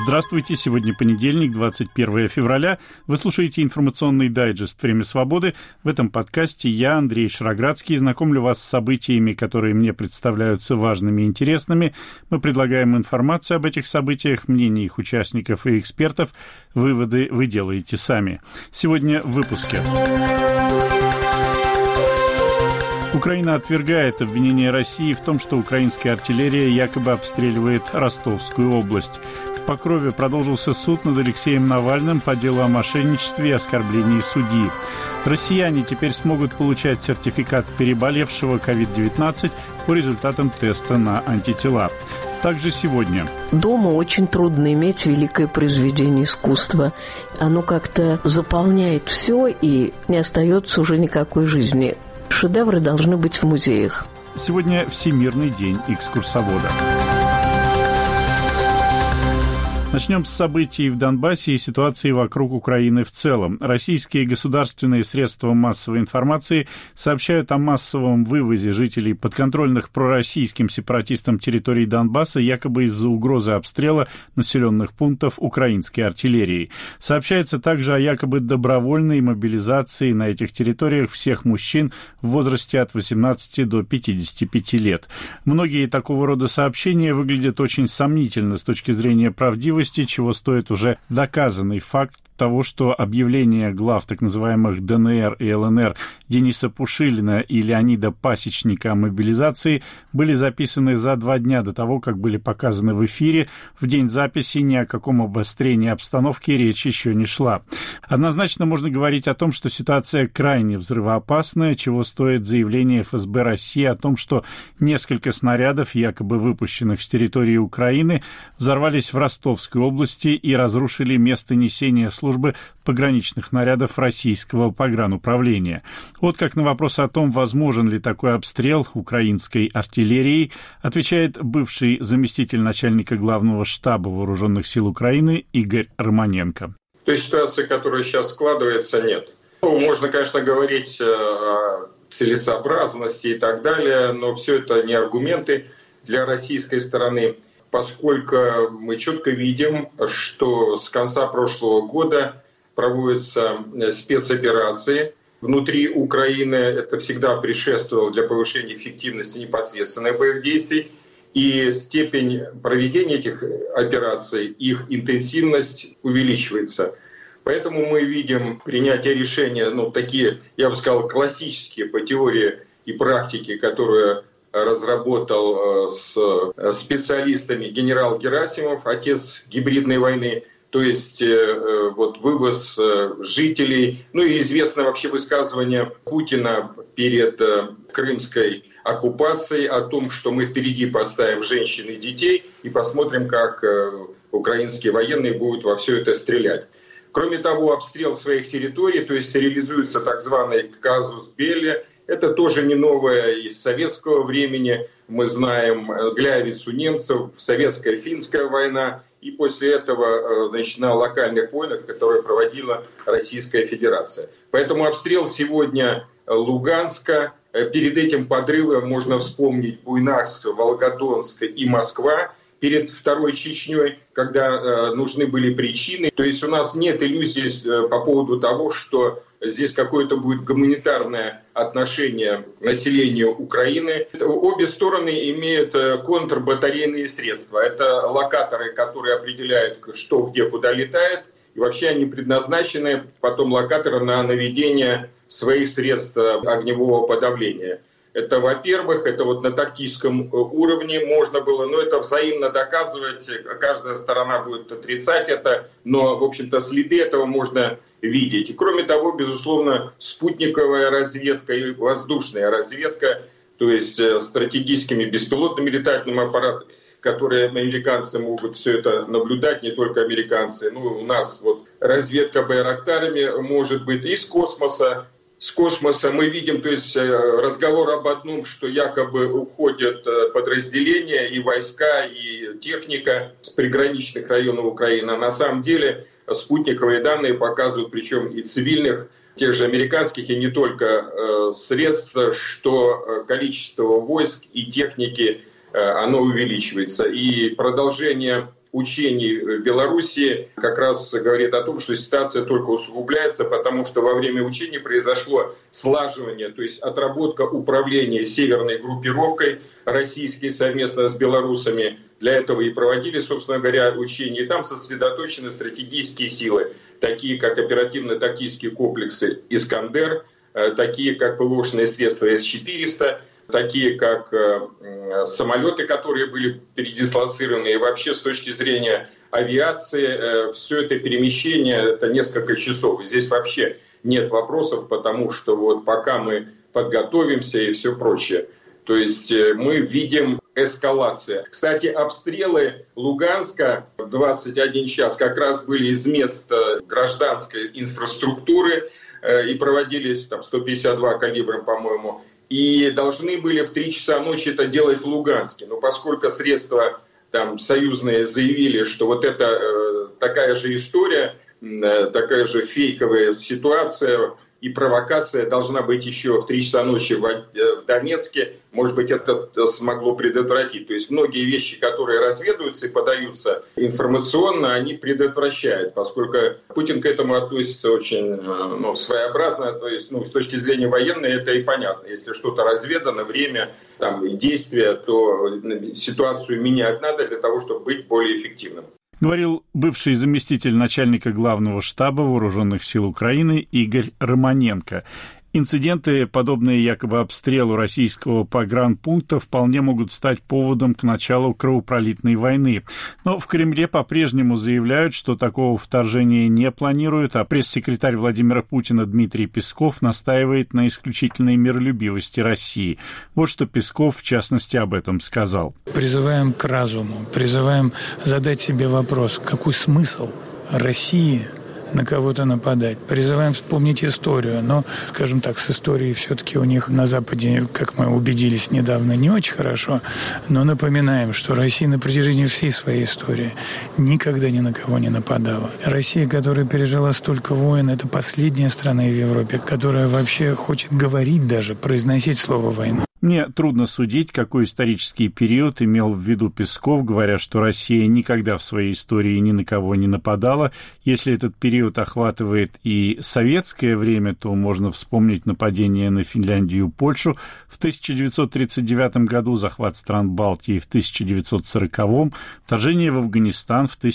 Здравствуйте, сегодня понедельник, 21 февраля. Вы слушаете информационный дайджест «Время свободы». В этом подкасте я, Андрей Шароградский, знакомлю вас с событиями, которые мне представляются важными и интересными. Мы предлагаем информацию об этих событиях, мнения их участников и экспертов. Выводы вы делаете сами. Сегодня в выпуске. Украина отвергает обвинение России в том, что украинская артиллерия якобы обстреливает Ростовскую область. В Покрове продолжился суд над Алексеем Навальным по делу о мошенничестве и оскорблении судьи. Россияне теперь смогут получать сертификат переболевшего COVID-19 по результатам теста на антитела. Также сегодня. Дома очень трудно иметь великое произведение искусства. Оно как-то заполняет все, и не остается уже никакой жизни. Шедевры должны быть в музеях. Сегодня Всемирный день экскурсовода. Начнем с событий в Донбассе и ситуации вокруг Украины в целом. Российские государственные средства массовой информации сообщают о массовом вывозе жителей подконтрольных пророссийским сепаратистам территорий Донбасса якобы из-за угрозы обстрела населенных пунктов украинской артиллерией. Сообщается также о якобы добровольной мобилизации на этих территориях всех мужчин в возрасте от 18 до 55 лет. Многие такого рода сообщения выглядят очень сомнительно с точки зрения правдивости, чего стоит уже доказанный факт того, что объявления глав так называемых ДНР и ЛНР Дениса Пушилина и Леонида Пасечника о мобилизации были записаны за 2 дня до того, как были показаны в эфире. В день записи ни о каком обострении обстановки речь еще не шла. Однозначно можно говорить о том, что ситуация крайне взрывоопасная, чего стоит заявление ФСБ России о том, что несколько снарядов, якобы выпущенных с территории Украины, взорвались в Ростовской области и разрушили место несения службы пограничных нарядов российского погрануправления. Вот как на вопрос о том, возможен ли такой обстрел украинской артиллерией, отвечает бывший заместитель начальника главного штаба вооруженных сил Украины Игорь Романенко. Той ситуации, которая сейчас складывается, нет. Можно, конечно, говорить о целесообразности и так далее, но все это не аргументы для российской стороны, поскольку мы четко видим, что с конца прошлого года проводятся спецоперации внутри Украины. Это всегда предшествовало для повышения эффективности непосредственных боевых действий. И степень проведения этих операций, их интенсивность увеличивается. Поэтому мы видим принятие решения, такие, я бы сказал, классические по теории и практике, которые разработал с специалистами генерал Герасимов, отец гибридной войны, то есть вывоз жителей, и известно вообще высказывание Путина перед крымской оккупацией о том, что мы впереди поставим женщин и детей и посмотрим, как украинские военные будут во все это стрелять. Кроме того, обстрел своих территорий, то есть реализуется так званый казус белли. Это тоже не новое из советского времени. Мы знаем Гляйвицу немцев, советско-финская война. И после этого на локальных войнах, которые проводила Российская Федерация. Поэтому обстрел сегодня Луганска. Перед этим подрывом можно вспомнить Буйнакск, Волгодонск и Москва. Перед Второй Чечней, когда нужны были причины. То есть у нас нет иллюзий по поводу того, что здесь какое-то будет гуманитарное отношение населения Украины. Обе стороны имеют контрбатарейные средства. Это локаторы, которые определяют, что где куда летает. И вообще они предназначены, потом локаторы, на наведение своих средств огневого подавления. Это, во-первых, это на тактическом уровне можно было, но это взаимно доказывать, каждая сторона будет отрицать это, но, в общем-то, следы этого можно видеть. И, кроме того, безусловно, спутниковая разведка и воздушная разведка, то есть стратегическими беспилотными летательными аппаратами, которые американцы могут все это наблюдать, не только американцы. У нас разведка байрактарами может быть из космоса. С космоса мы видим, то есть разговор об одном, что якобы уходят подразделения и войска, и техника с приграничных районов Украины. А на самом деле спутниковые данные показывают, причем и цивильных, тех же американских, и не только средств, что количество войск и техники, оно увеличивается. И продолжение учений в Белоруссии как раз говорит о том, что ситуация только усугубляется, потому что во время учений произошло слаживание, то есть отработка управления северной группировкой российской совместно с белорусами. Для этого и проводили, собственно говоря, учения. И там сосредоточены стратегические силы, такие как оперативно-тактические комплексы «Искандер», такие как ПВОшные средства С-400, такие как самолеты, которые были передислоцированы. И вообще с точки зрения авиации все это перемещение – это несколько часов. И здесь вообще нет вопросов, потому что вот пока мы подготовимся и все прочее. То есть мы видим эскалацию. Кстати, обстрелы Луганска в 21 час как раз были из мест гражданской инфраструктуры и проводились там 152 калибром, по-моему. И должны были в 3 часа ночи это делать в Луганске. Но поскольку средства там союзные заявили, что вот это такая же история, такая же фейковая ситуация и провокация должна быть еще в 3 часа ночи в Донецке, может быть, это смогло предотвратить. То есть многие вещи, которые разведываются и подаются информационно, они предотвращают, поскольку Путин к этому относится очень своеобразно. То есть, с точки зрения военной это и понятно. Если что-то разведано, время, действия, то ситуацию менять надо для того, чтобы быть более эффективным. Говорил бывший заместитель начальника главного штаба Вооруженных сил Украины Игорь Романенко. Инциденты, подобные якобы обстрелу российского погранпункта, вполне могут стать поводом к началу кровопролитной войны. Но в Кремле по-прежнему заявляют, что такого вторжения не планируют, а пресс-секретарь Владимира Путина Дмитрий Песков настаивает на исключительной миролюбивости России. Вот что Песков, в частности, об этом сказал. Призываем к разуму, призываем задать себе вопрос, какой смысл России на кого-то нападать. Призываем вспомнить историю. Но, скажем так, с историей все-таки у них на Западе, как мы убедились недавно, не очень хорошо. Но напоминаем, что Россия на протяжении всей своей истории никогда ни на кого не нападала. Россия, которая пережила столько войн, это последняя страна в Европе, которая вообще хочет говорить даже, произносить слово «война». Мне трудно судить, какой исторический период имел в виду Песков, говоря, что Россия никогда в своей истории ни на кого не нападала. Если этот период охватывает и советское время, то можно вспомнить нападение на Финляндию и Польшу в 1939 году, захват стран Балтии в 1940-м, вторжение в Афганистан в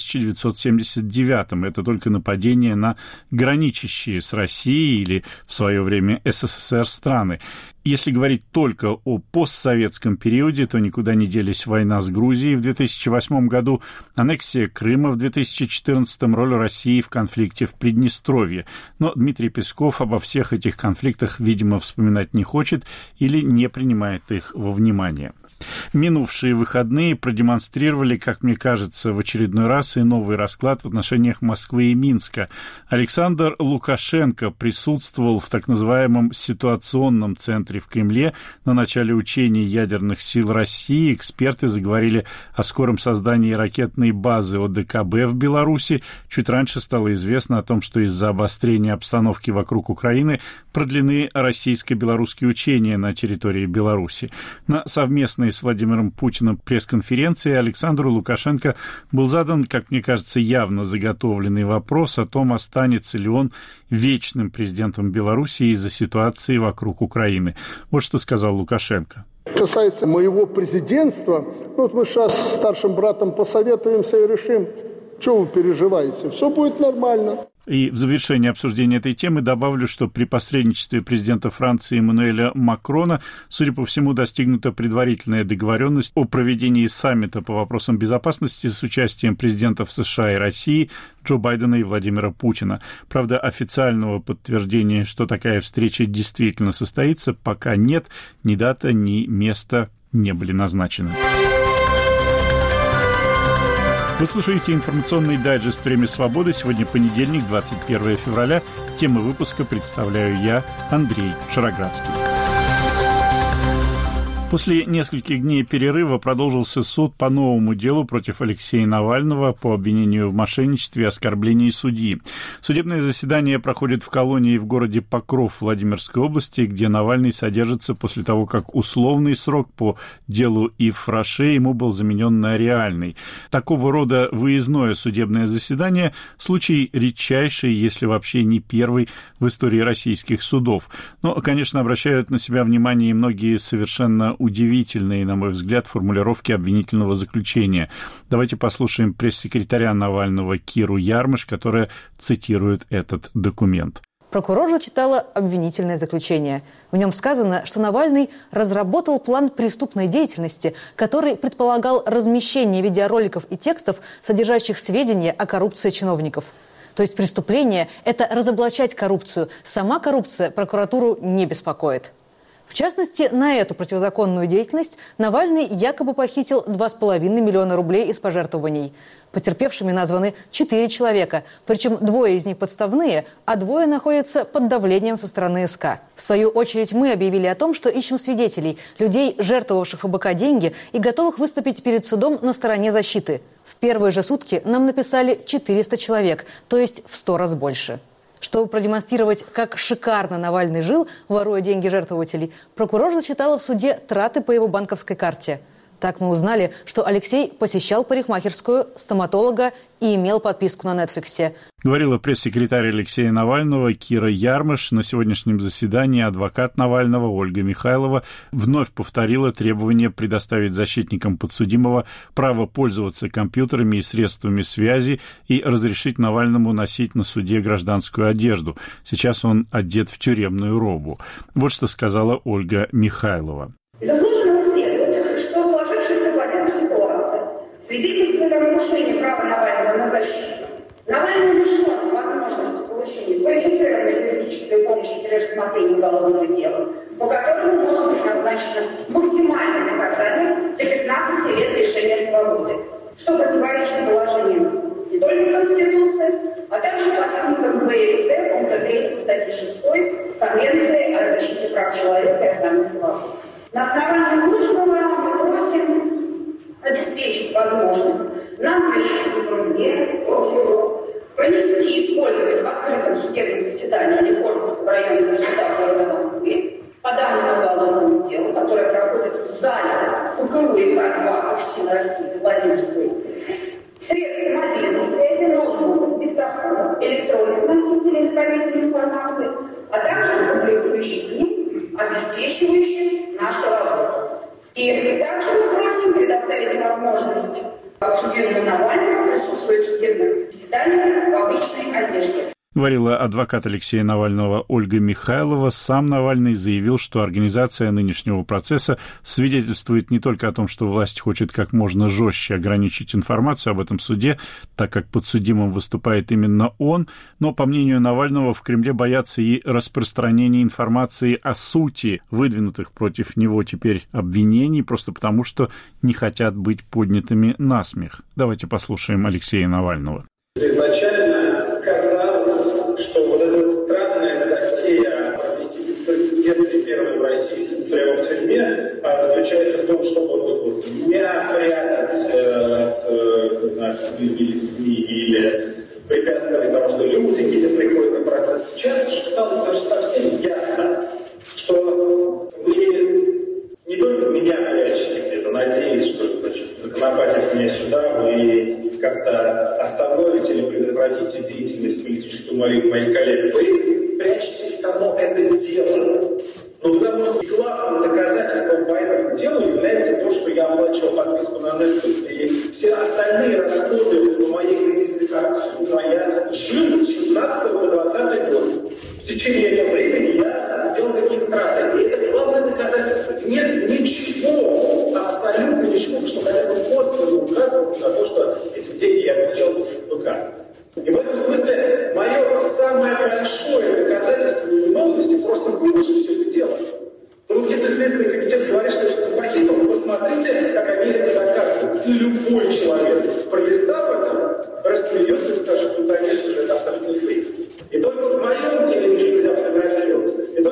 1979-м. Это только нападения на граничащие с Россией или в свое время СССР страны. Если говорить только о постсоветском периоде, то никуда не делись война с Грузией в 2008 году, аннексия Крыма в 2014, роль России в конфликте в Приднестровье. Но Дмитрий Песков обо всех этих конфликтах, видимо, вспоминать не хочет или не принимает их во внимание. Минувшие выходные продемонстрировали, как мне кажется, в очередной раз и новый расклад в отношениях Москвы и Минска. Александр Лукашенко присутствовал в так называемом ситуационном центре в Кремле на начале учений ядерных сил России. Эксперты заговорили о скором создании ракетной базы ОДКБ в Беларуси. Чуть раньше стало известно о том, что из-за обострения обстановки вокруг Украины продлены российско-белорусские учения на территории Беларуси. На совместной с Владимиром Путиным пресс-конференции Александру Лукашенко был задан, как мне кажется, явно заготовленный вопрос о том, останется ли он вечным президентом Беларуси из-за ситуации вокруг Украины. Вот что сказал Лукашенко. Касается моего президентства, мы сейчас с старшим братом посоветуемся и решим, что вы переживаете, все будет нормально. И в завершение обсуждения этой темы добавлю, что при посредничестве президента Франции Эммануэля Макрона, судя по всему, достигнута предварительная договоренность о проведении саммита по вопросам безопасности с участием президентов США и России Джо Байдена и Владимира Путина. Правда, официального подтверждения, что такая встреча действительно состоится, пока нет. Ни дата, ни место не были назначены. Вы слушаете информационный дайджест «Время свободы». Сегодня понедельник, 21 февраля. Темы выпуска представляю я, Андрей Шароградский. После нескольких дней перерыва продолжился суд по новому делу против Алексея Навального по обвинению в мошенничестве и оскорблении судьи. Судебное заседание проходит в колонии в городе Покров Владимирской области, где Навальный содержится после того, как условный срок по делу Ив Роше ему был заменен на реальный. Такого рода выездное судебное заседание – случай редчайший, если вообще не первый в истории российских судов. Но, конечно, обращают на себя внимание и многие совершенно удивительные, на мой взгляд, формулировки обвинительного заключения. Давайте послушаем пресс-секретаря Навального Киру Ярмыш, которая цитирует этот документ. Прокурор зачитала обвинительное заключение. В нем сказано, что Навальный разработал план преступной деятельности, который предполагал размещение видеороликов и текстов, содержащих сведения о коррупции чиновников. То есть преступление – это разоблачать коррупцию. Сама коррупция прокуратуру не беспокоит. В частности, на эту противозаконную деятельность Навальный якобы похитил 2,5 миллиона рублей из пожертвований. Потерпевшими названы 4 человека, причем 2 из них подставные, а 2 находятся под давлением со стороны СК. В свою очередь мы объявили о том, что ищем свидетелей, людей, жертвовавших ФБК деньги и готовых выступить перед судом на стороне защиты. В первые же сутки нам написали 400 человек, то есть в 100 раз больше. Чтобы продемонстрировать, как шикарно Навальный жил, воруя деньги жертвователей, прокурор зачитала в суде траты по его банковской карте. Так мы узнали, что Алексей посещал парикмахерскую, стоматолога и имел подписку на Netflix. Говорила пресс-секретарь Алексея Навального Кира Ярмыш. На сегодняшнем заседании адвокат Навального Ольга Михайлова вновь повторила требование предоставить защитникам подсудимого право пользоваться компьютерами и средствами связи и разрешить Навальному носить на суде гражданскую одежду. Сейчас он одет в тюремную робу. Вот что сказала Ольга Михайлова. Свидетельствует о нарушении права Навального на защиту. Навальный лишен возможности получения квалифицированной юридической помощи при рассмотрении уголовного дела, по которому может быть назначено максимальное наказание до 15 лет лишения свободы, что противоречит положениям не только Конституции, а также подпунктам БС, пункта 3 статьи 6 Конвенции о защите прав человека и основных свобод. На основании изложенного мы просим обеспечить возможность нам, защитникам, мне, прокурору, пронести и использовать в открытом судебном заседании Лефортовского районного суда города Москвы по данному уголовному делу, которое проходит в зале ФГУ и К2 офисе России Владимирской области, средств мобильной связи, ноутбуков, диктофонов, электронных носителей накопителей информации, а также комплектующих к ним, обеспечивающих нашу работу. И также мы просим предоставить возможность подсудимому Навальному присутствовать в судебных заседаниях в обычной одежде. Говорила адвокат Алексея Навального Ольга Михайлова. Сам Навальный заявил, что организация нынешнего процесса свидетельствует не только о том, что власть хочет как можно жестче ограничить информацию об этом суде, так как подсудимым выступает именно он, но, по мнению Навального, в Кремле боятся и распространения информации о сути выдвинутых против него теперь обвинений, просто потому, что не хотят быть поднятыми на смех. Давайте послушаем Алексея Навального. Изначально казалось, что вот эта вот странная затея провести беспрецедентный первый в России суд прямо в тюрьме заключается в том, чтобы меня прятать от или СМИ, или препятствовать тому, что люди где-то приходят на процесс. Сейчас стало совсем ясно, что вы не только меня прячете где-то, надеясь, что законопатив меня сюда, вы как-то остановите или предотвратите деятельность политическую моих коллег. Вы прячете само это дело. Ну, потому что главным доказательством по этому делу является то, что я оплачивал подписку на Netflix, и все остальные расходы по моей кредитной карте, я жил с 16 по 20 год. В течение этого времени я делал какие-то траты. И это главное доказательство. И нет ничего, абсолютно ничего, что хотя бы косвенно указывало на то, что эти деньги я получал без ФБК. И в этом смысле мое самое большое доказательство невиновности просто выложить все это дело. Ну, если Следственный комитет говорит, что что-то похитил, то посмотрите, как они это доказывают. И любой человек, пролистав это, рассмеется и скажет, ну, конечно же, это абсолютно фейк. И только в моем деле ничего нельзя фотографировать. И только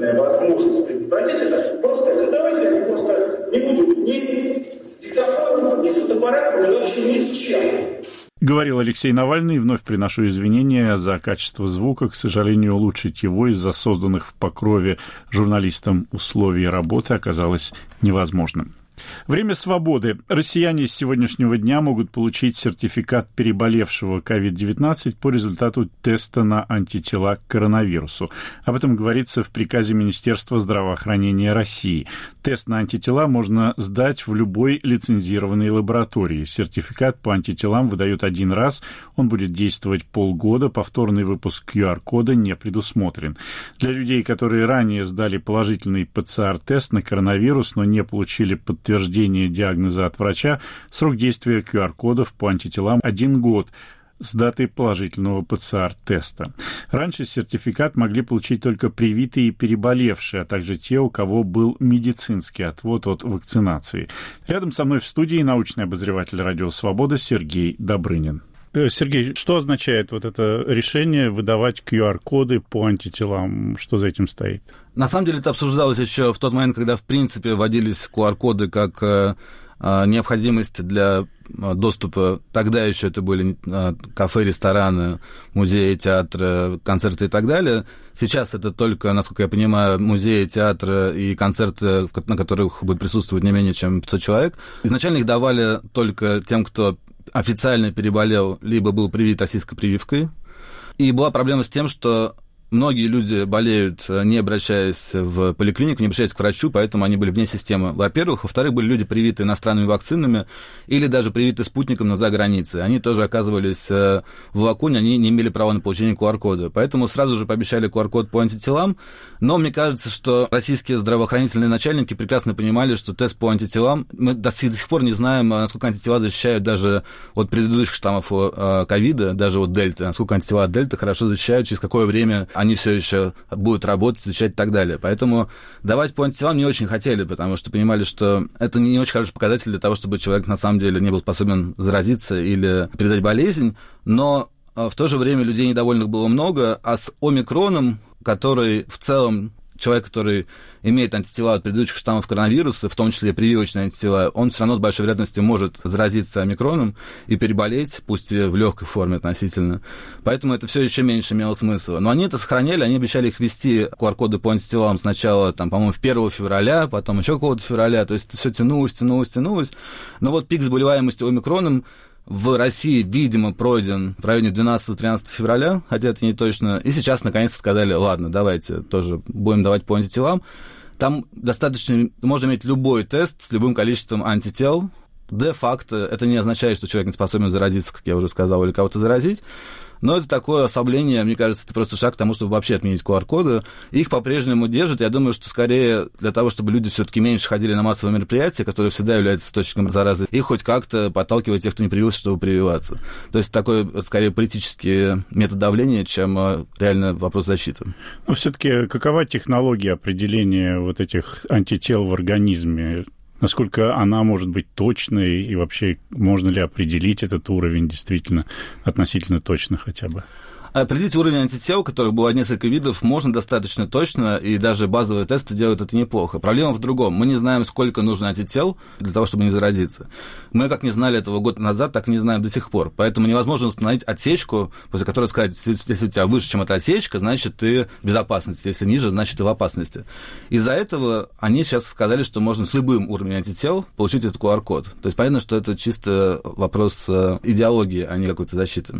единственная возможность предотвратить это, просто сказать, давайте я просто не буду ни с диктофоном, ни с фотоаппаратом, ни вообще ни с чем. Говорил Алексей Навальный. Вновь приношу извинения за качество звука. К сожалению, улучшить его из-за созданных в Покрове журналистам условий работы оказалось невозможным. Время свободы. Россияне с сегодняшнего дня могут получить сертификат переболевшего COVID-19 по результату теста на антитела к коронавирусу. Об этом говорится в приказе Министерства здравоохранения России. Тест на антитела можно сдать в любой лицензированной лаборатории. Сертификат по антителам выдают один раз, он будет действовать полгода, повторный выпуск QR-кода не предусмотрен. Для людей, которые ранее сдали положительный ПЦР-тест на коронавирус, но не получили подтверждение диагноза от врача, срок действия QR-кодов по антителам 1 год с даты положительного ПЦР-теста. Раньше сертификат могли получить только привитые и переболевшие, а также те, у кого был медицинский отвод от вакцинации. Рядом со мной в студии научный обозреватель «Радио Свобода» Сергей Добрынин. Сергей, что означает вот это решение выдавать QR-коды по антителам? Что за этим стоит? На самом деле это обсуждалось еще в тот момент, когда, в принципе, вводились QR-коды как необходимость для доступа. Тогда еще это были кафе, рестораны, музеи, театры, концерты и так далее. Сейчас это только, насколько я понимаю, музеи, театры и концерты, на которых будет присутствовать не менее чем 500 человек. Изначально их давали только тем, кто официально переболел, либо был привит российской прививкой. И была проблема с тем, что многие люди болеют, не обращаясь в поликлинику, не обращаясь к врачу, поэтому они были вне системы, во-первых. Во-вторых, были люди, привиты иностранными вакцинами или даже привиты спутником, но за границей. Они тоже оказывались в лакуне, они не имели права на получение QR-кода. Поэтому сразу же пообещали QR-код по антителам. Но мне кажется, что российские здравоохранительные начальники прекрасно понимали, что тест по антителам, мы до сих пор не знаем, насколько антитела защищают даже от предыдущих штаммов ковида, даже от дельты, насколько антитела от дельты хорошо защищают, через какое время они все еще будут работать, защищать и так далее. Поэтому давать по антителам не очень хотели, потому что понимали, что это не очень хороший показатель для того, чтобы человек на самом деле не был способен заразиться или передать болезнь. Но в то же время людей недовольных было много, а с омикроном, который в целом человек, который имеет антитела от предыдущих штаммов коронавируса, в том числе прививочные антитела, он все равно с большой вероятностью может заразиться омикроном и переболеть, пусть и в легкой форме относительно. Поэтому это все еще меньше имело смысла. Но они это сохраняли, они обещали их ввести, QR-коды по антителам, сначала, там, по-моему, 1 февраля, потом еще какого-то февраля, то есть это все тянулось. Но вот пик заболеваемости омикроном в России, видимо, пройден в районе 12-13 февраля, хотя это не точно. И сейчас, наконец-то, сказали, ладно, давайте тоже будем давать по антителам. Там достаточно, можно иметь любой тест с любым количеством антител. Де-факто это не означает, что человек не способен заразиться, как я уже сказал, или кого-то заразить. Но это такое ослабление, мне кажется, это просто шаг к тому, чтобы вообще отменить QR-коды. Их по-прежнему держат. Я думаю, что скорее для того, чтобы люди все-таки меньше ходили на массовые мероприятия, которые всегда являются источником заразы, и хоть как-то подталкивать тех, кто не привился, чтобы прививаться. То есть такой, скорее, политический метод давления, чем реально вопрос защиты. Но все-таки какова технология определения вот этих антител в организме? Насколько она может быть точной, и вообще можно ли определить этот уровень действительно относительно точно хотя бы? Определить уровень антител, которых было несколько видов, можно достаточно точно, и даже базовые тесты делают это неплохо. Проблема в другом. Мы не знаем, сколько нужно антител для того, чтобы не заразиться. Мы как не знали этого год назад, так и не знаем до сих пор. Поэтому невозможно установить отсечку, после которой сказать, если у тебя выше, чем эта отсечка, значит, ты в безопасности. Если ниже, значит, ты в опасности. Из-за этого они сейчас сказали, что можно с любым уровнем антител получить этот QR-код. То есть понятно, что это чисто вопрос идеологии, а не какой-то защиты.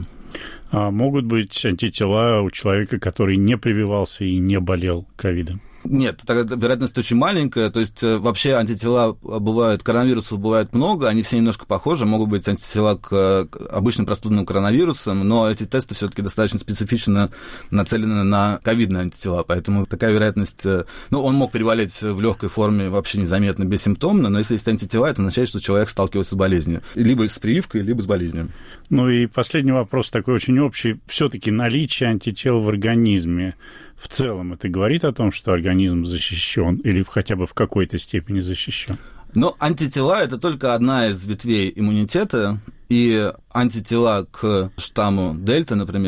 А могут быть антитела у человека, который не прививался и не болел ковидом? Нет, вероятность очень маленькая, то есть вообще антитела бывают, коронавирусов бывает много, они все немножко похожи, могут быть антитела к обычным простудным коронавирусам, но эти тесты все-таки достаточно специфично нацелены на ковидные антитела, поэтому такая вероятность, он мог переболеть в легкой форме вообще незаметно, бессимптомно, но если есть антитела, это означает, что человек сталкивался с болезнью, либо с прививкой, либо с болезнью. Ну и последний вопрос такой очень общий, все-таки наличие антител в организме, в целом это говорит о том, что организм защищен или хотя бы в какой-то степени защищен? Но антитела – это только одна из ветвей иммунитета, и антитела к штамму дельта, например,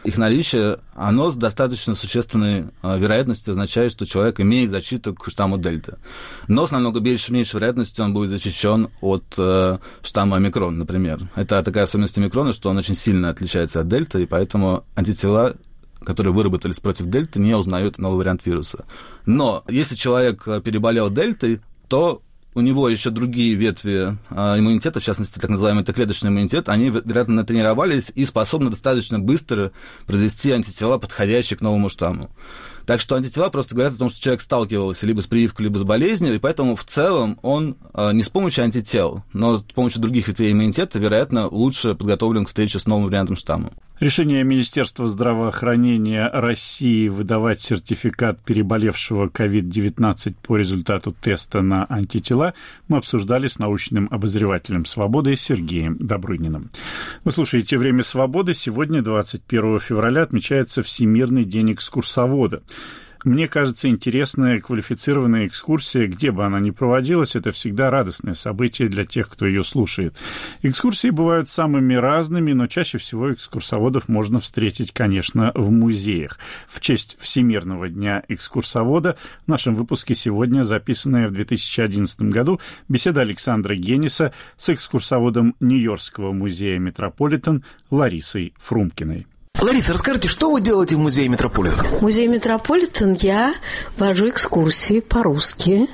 их наличие, оно с достаточно существенной вероятностью означает, что человек имеет защиту к штамму дельта. Но с намного меньшей вероятностью он будет защищен от штамма омикрон, например. Это такая особенность омикрона, что он очень сильно отличается от дельта, и поэтому антитела, которые выработались против дельты, не узнают новый вариант вируса. Но если человек переболел дельтой, то у него еще другие ветви иммунитета, в частности, так называемый Т-клеточный иммунитет, они, вероятно, натренировались и способны достаточно быстро произвести антитела, подходящие к новому штамму. Так что антитела просто говорят о том, что человек сталкивался либо с прививкой, либо с болезнью, и поэтому в целом он не с помощью антител, но с помощью других ветвей иммунитета, вероятно, лучше подготовлен к встрече с новым вариантом штамма. Решение Министерства здравоохранения России выдавать сертификат переболевшего COVID-19 по результату теста на антитела мы обсуждали с научным обозревателем «Свободы» Сергеем Добрыниным. Вы слушаете «Время свободы». Сегодня, 21 февраля, отмечается Всемирный день экскурсовода. Мне кажется, интересная квалифицированная экскурсия, где бы она ни проводилась, это всегда радостное событие для тех, кто ее слушает. Экскурсии бывают самыми разными, но чаще всего экскурсоводов можно встретить, конечно, в музеях. В честь Всемирного дня экскурсовода в нашем выпуске сегодня записанная в 2011 году беседа Александра Гениса с экскурсоводом Нью-Йоркского музея «Метрополитен» Ларисой Фрумкиной. Лариса, расскажите, что вы делаете в музее «Метрополитен»? В музее «Метрополитен» я вожу экскурсии по-русски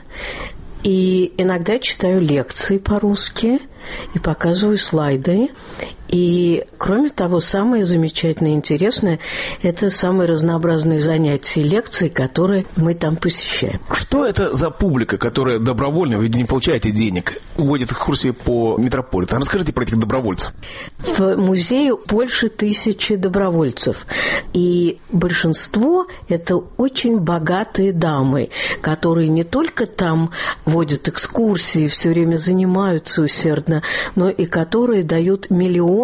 и иногда читаю лекции по-русски и показываю слайды. И, кроме того, самое замечательное и интересное – это самые разнообразные занятия и лекции, которые мы там посещаем. Что это за публика, которая добровольно, вы не получаете денег, вводит экскурсии по Метрополитену? Расскажите про этих добровольцев. В музее больше 1000 добровольцев. И большинство – это очень богатые дамы, которые не только там водят экскурсии, все время занимаются усердно, но и которые дают миллионы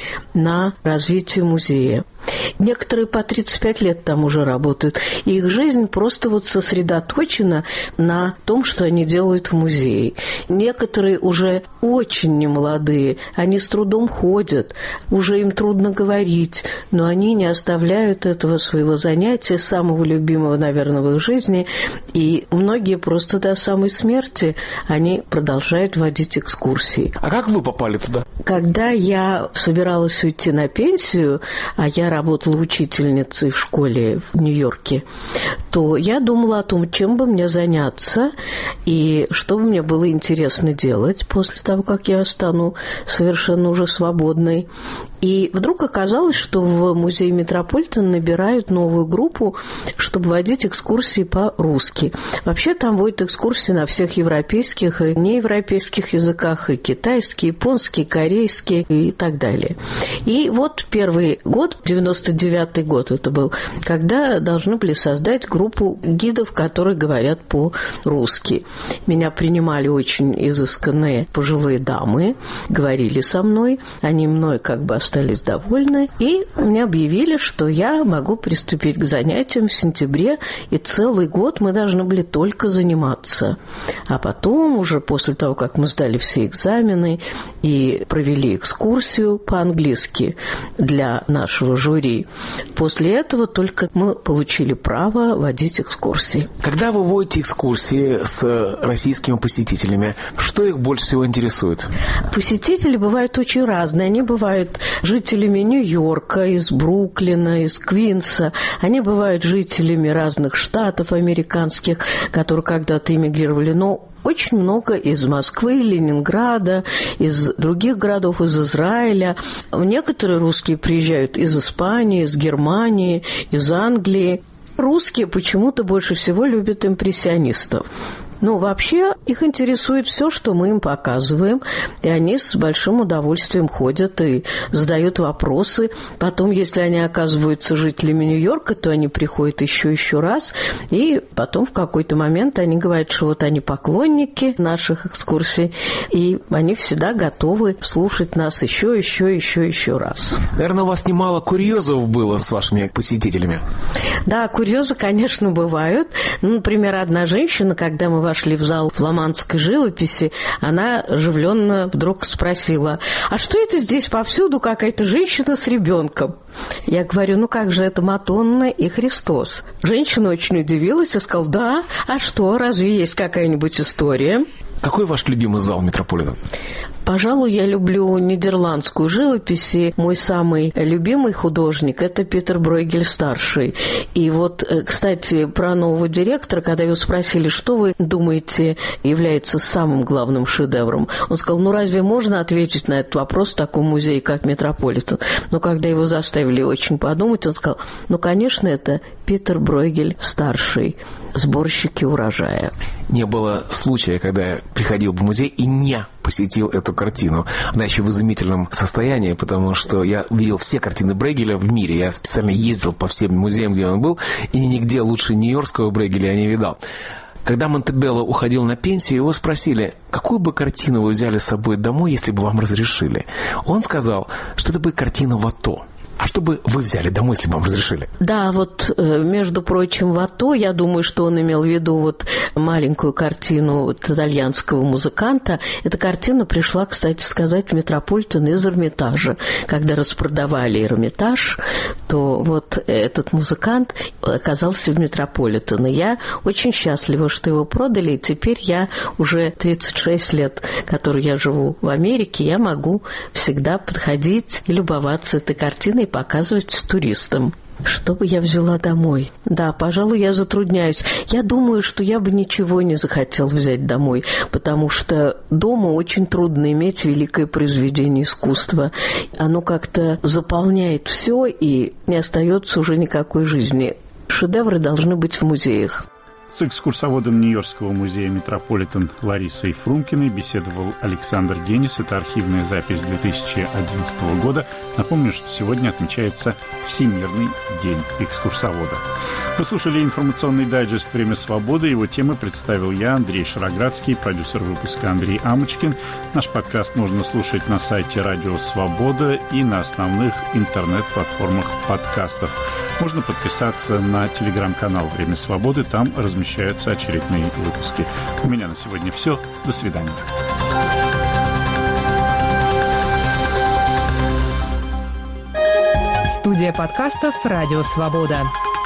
на развитие музея. Некоторые по 35 лет там уже работают, и их жизнь просто вот сосредоточена на том, что они делают в музее. Некоторые уже очень немолодые, они с трудом ходят, уже им трудно говорить, но они не оставляют этого своего занятия, самого любимого, наверное, в их жизни, и многие просто до самой смерти они продолжают водить экскурсии. А как вы попали туда? Когда я собиралась уйти на пенсию, а я работала учительницей в школе в Нью-Йорке, то я думала о том, чем бы мне заняться и что бы мне было интересно делать после того, как я стану совершенно уже свободной. И вдруг оказалось, что в музее «Метрополитен» набирают новую группу, чтобы водить экскурсии по-русски. Вообще там водят экскурсии на всех европейских и неевропейских языках, и китайский, японский, корейский и так далее. И вот первый год, 99-й год это был, когда должны были создать группу гидов, которые говорят по-русски. Меня принимали очень изысканные пожилые дамы, говорили со мной, они мной как бы остались довольны, и мне объявили, что я могу приступить к занятиям в сентябре, и целый год мы должны были только заниматься. А потом, уже после того, как мы сдали все экзамены и провели экскурсию по-английски для нашего жюри, после этого только мы получили право водить экскурсии. Когда вы водите экскурсии с российскими посетителями, что их больше всего интересует? Посетители бывают очень разные. Они бывают жителями Нью-Йорка, из Бруклина, из Квинса. Они бывают жителями разных штатов американских, которые когда-то эмигрировали, но очень много из Москвы, Ленинграда, из других городов, из Израиля. Некоторые русские приезжают из Испании, из Германии, из Англии. Русские почему-то больше всего любят импрессионистов. Но вообще их интересует все, что мы им показываем, и они с большим удовольствием ходят и задают вопросы. Потом, если они оказываются жителями Нью-Йорка, то они приходят еще раз, и потом в какой-то момент они говорят, что вот они поклонники наших экскурсий, и они всегда готовы слушать нас еще раз. Наверное, у вас немало курьезов было с вашими посетителями. Да, курьезы, конечно, бывают. Например, одна женщина, когда мы вошли в зал фламандской живописи, она оживленно вдруг спросила: а что это здесь повсюду какая-то женщина с ребенком? Я говорю: ну как же, это Мадонна и Христос. Женщина очень удивилась и сказала: да, а что, разве есть какая-нибудь история? Какой ваш любимый зал Метрополитен? Пожалуй, я люблю нидерландскую живопись, и мой самый любимый художник – это Питер Бройгель-старший. И вот, кстати, про нового директора, когда его спросили, что вы думаете является самым главным шедевром, он сказал: ну разве можно ответить на этот вопрос в таком музее, как Метрополитен? Но когда его заставили очень подумать, он сказал: ну, конечно, это Питер Бройгель-старший, сборщики урожая. Не было случая, когда я приходил в музей и не посетил эту картину. Она еще в изумительном состоянии, потому что я видел все картины Брейгеля в мире. Я специально ездил по всем музеям, где он был, и нигде лучше нью-йоркского Брейгеля я не видал. Когда Монтебелло уходил на пенсию, его спросили: какую бы картину вы взяли с собой домой, если бы вам разрешили? Он сказал, что это будет картина Вато. А что бы вы взяли домой, если бы вам разрешили? Да, вот, между прочим, Вато, я думаю, что он имел в виду вот маленькую картину вот итальянского музыканта. Эта картина пришла, кстати сказать, в Метрополитен из Эрмитажа. Когда распродавали Эрмитаж, то вот этот музыкант оказался в Метрополитен. И я очень счастлива, что его продали, и теперь я уже 36 лет, которые я живу в Америке, я могу всегда подходить и любоваться этой картиной, показывать туристам. Что бы я взяла домой? Да, пожалуй, я затрудняюсь. Я думаю, что я бы ничего не захотел взять домой, потому что дома очень трудно иметь великое произведение искусства. Оно как-то заполняет все, и не остается уже никакой жизни. Шедевры должны быть в музеях. С экскурсоводом Нью-Йоркского музея «Метрополитен» Ларисой Фрумкиной беседовал Александр Денис. Это архивная запись 2011 года. Напомню, что сегодня отмечается Всемирный день экскурсовода. Вы слушали информационный дайджест «Время свободы». Его темы представил я, Андрей Шароградский, продюсер выпуска Андрей Амочкин. Наш подкаст можно слушать на сайте «Радио Свобода» и на основных интернет-платформах подкастов. Можно подписаться на телеграм-канал «Время свободы». Там размещаются очередные выпуски. У меня на сегодня все. До свидания. Студия подкастов «Радио Свобода».